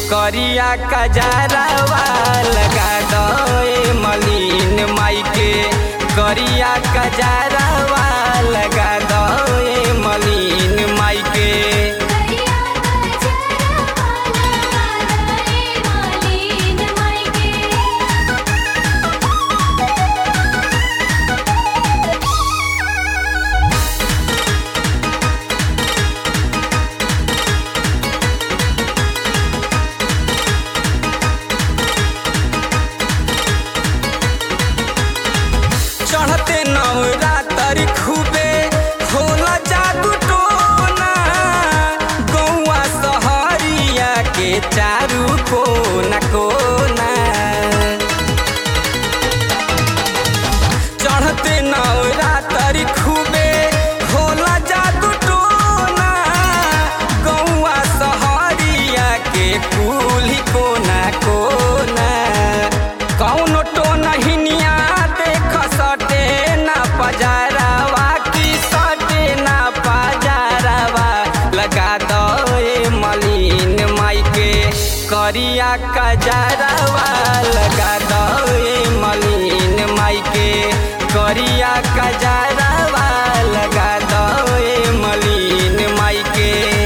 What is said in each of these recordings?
करिया कजरवा लगा दो मलिन माई के करिया कजरवा लगा दो मलिन माई के चढ़ते नवरात्र खूबे होला जादू टोना गौआ सहरिया के चारू कोना कोना चढ़ते नवरात्र खूबे होला जादू टोना गौआ सहरिया के कुली कोना कोना कौनो टोना हिनिया देख सटे ना पजारवा की सटे ना पजारवा लगा दो मलिन माई के करिया कजरवा लगा दो मलिन माई के करिया कजरवा लगा दो मलिन माई के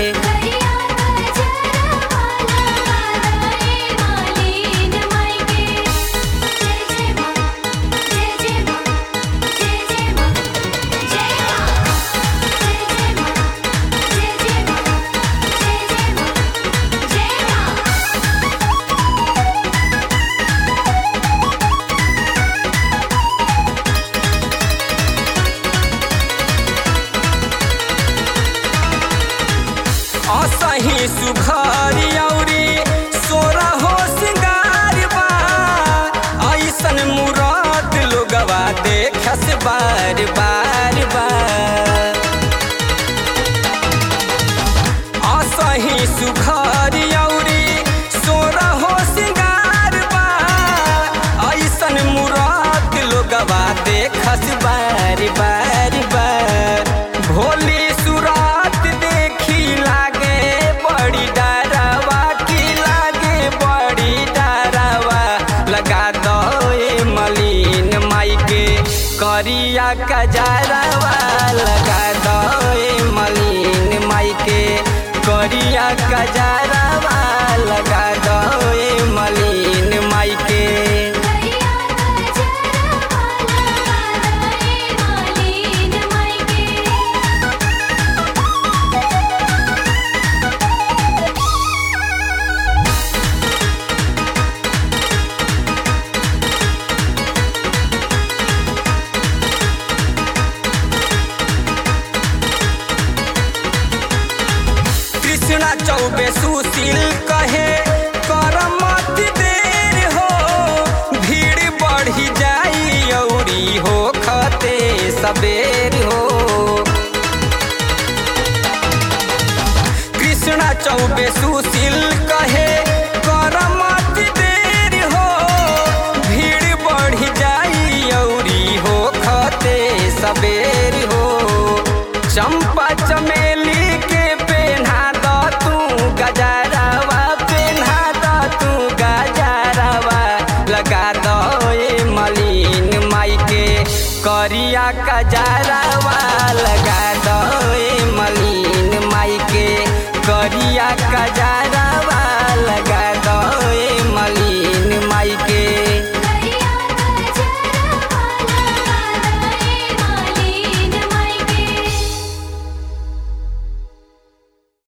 असही सुघरी औरी सोरा हो सिंगार बा ऐसन मूरत लोगवा देखस बार बार बा असही सुघरी औरी सोरा हो सिंगार बा ऐसन मूरत लोगवा देखस बार बार बा भोली सुरात देखी लागे बड़ी डरवा की लागे बड़ी डरवा लगा दो मलिन माई के करिया कजरवा लगा दो मलिन माई के करिया कजरवा लगा दो मलिन माई के कृष्णा चौबे सुशील कहे कर मत देर हो भीड़ बढ़ी जाई औरी हो खते सबेर हो कृष्णा चौबे सुशील कहे कर मत देर हो भीड़ बढ़ी जाई औरी हो खते सबेर हो चंपा चमेली के पेन्हा दो तू गजरवा पेन्हा दो तू गजरवा लगा दो मलिन माई के करिया कजरवा लगा दो मलिन माई के करिया कजरवा